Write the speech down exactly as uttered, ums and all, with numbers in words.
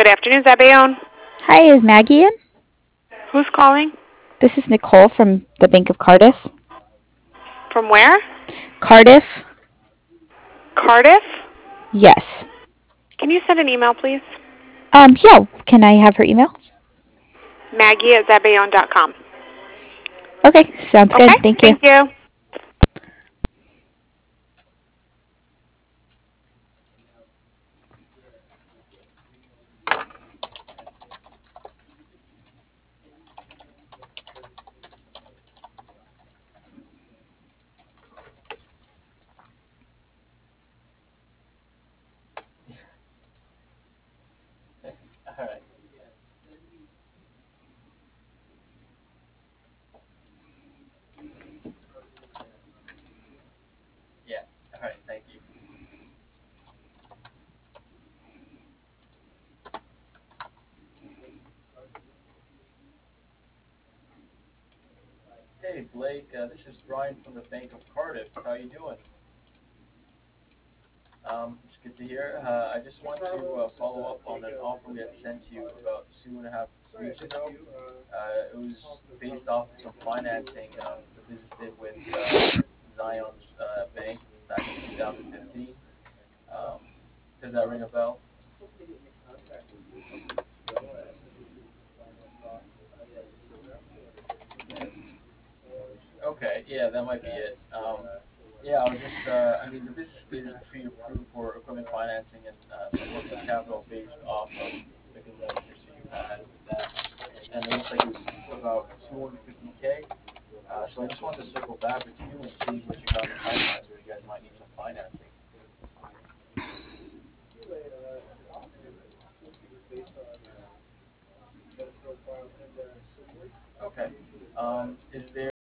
Good afternoon, Zabayone. Hi, is Maggie in? Who's calling? This is Nicole from the Bank of Cardiff. From where? Cardiff? Cardiff? Yes. Can you send an email, please? Um, yeah, can I have her email? Maggie at zabayone dot com. Okay, sounds Okay, good. Thank you. thank you. All right. Yeah. All right. Thank you. Hey, Blake. Uh, this is Brian from the Bank of Cardiff. How you doing? Um, it's good to hear. Uh, I just want to uh, follow up on an offer we had sent you about two and a half weeks ago. Uh, it was based off of some financing um, the business did with uh, Zion's uh, Bank back in two thousand fifteen. Um, does that ring a bell? Okay, yeah, that might be it. Um, yeah, I was just, uh, I mean, the business is pre-approved for equipment financing and uh, some working capital based off of the good literature you had with that. And it looks like it was about two hundred fifty K. Uh, so I just wanted to circle back with you and see what you got in the pipeline where you guys might need some financing. Okay. Um, is there